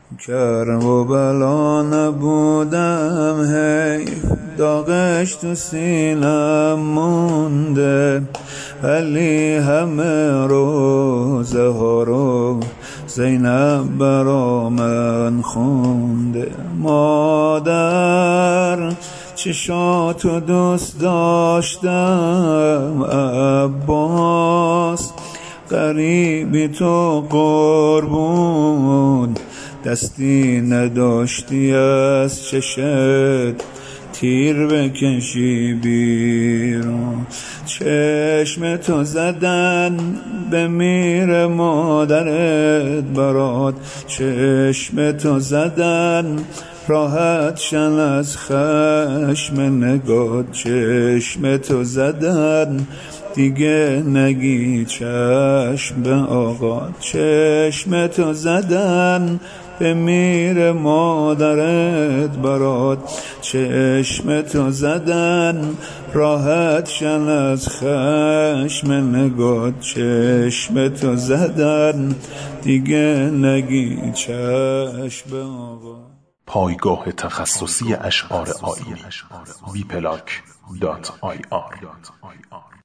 کرم و بلا نبودم حیف، داغش تو سینم مونده، ولی همه روزه ها رو زینب برا من خونده. مادر چشاتو دوست داشتم، عباس غریبی تو قربون، دستی نداشتی از چشت تیر بکشی بیرون. چشم تو زدن به میر مادرت برات، چشم تو زدن راحت شن از خشم نگات، چشم تو زدن دیگه نگی چشم به آقا، چشم تو زدن به میر مادرت برات، چشم تو زدن راحت شن از خشم نگات، چشم تو زدن دیگه نگی چشم به آقا. پایگاه تخصصی اشعار آیینی wplac.ir